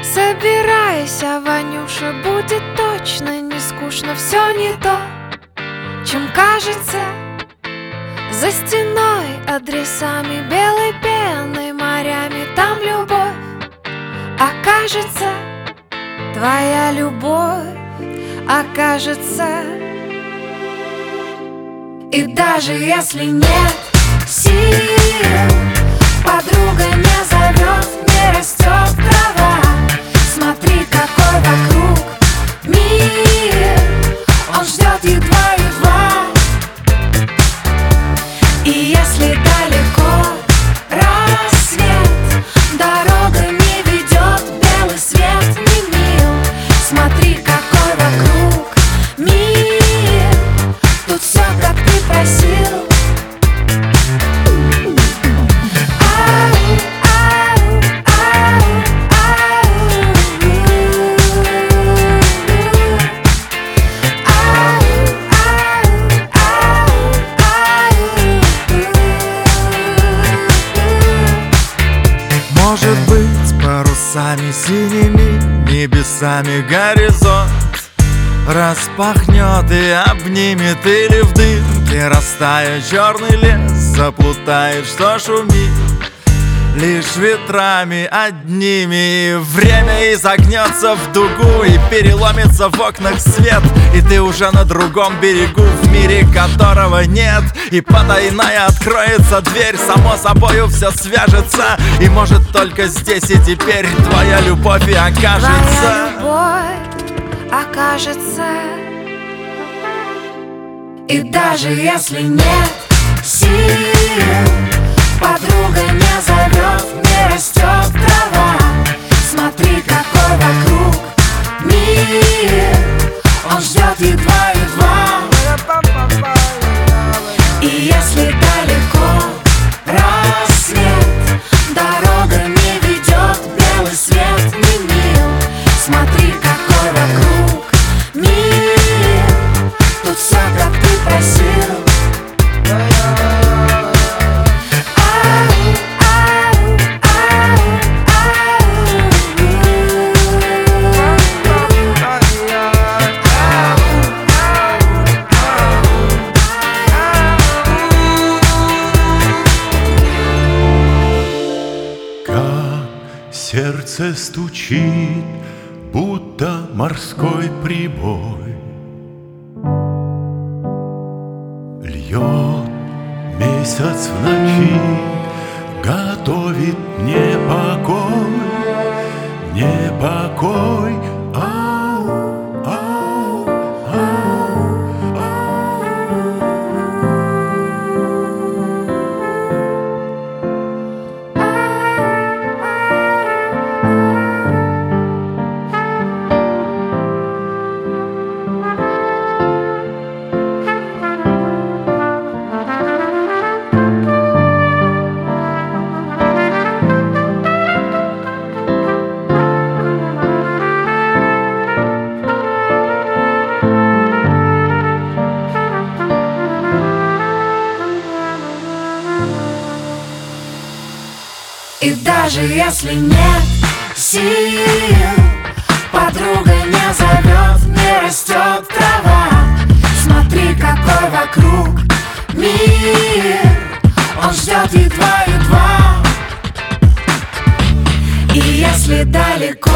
Собирайся, Ванюша, будет точно не скучно. Все не то, чем кажется. За стеной адресами, белой пеной, морями, там любовь окажется. Твоя любовь окажется. И даже если нет сил, подруга не зовет, не растет трава. Смотри, какой вокруг мир, он ждет едва-едва. И если далеко рассвет, дорога не ведет, белый свет не мил. Смотри, какой вокруг мир, тут все, как ты просил. Может быть, парусами синими, небесами горизонт распахнет и обнимет, или в дымке растает черный лес, заплутает, что шумит лишь ветрами одними. И время изогнется в дугу, и переломится в окнах свет, и ты уже на другом берегу, в мире которого нет. И потайная откроется дверь, само собою все свяжется, и может только здесь и теперь твоя любовь и окажется. Твоя любовь окажется. И даже если нет сил, подруга не зовет, не растет трава. Смотри, какой вокруг мир, он ждет едва-едва. И если далеко рассвет, дорога не ведет, белый свет не мил. Смотри, какой вокруг мир, тут все, как ты просил. Сердце стучит, будто морской прибой. Льет месяц в ночи, готовит непокой, непокой. Ау, ау, ау, ау. И даже если нет сил, подруга не зовет, не растет трава. Смотри, какой вокруг мир, он ждет едва-едва. И если далеко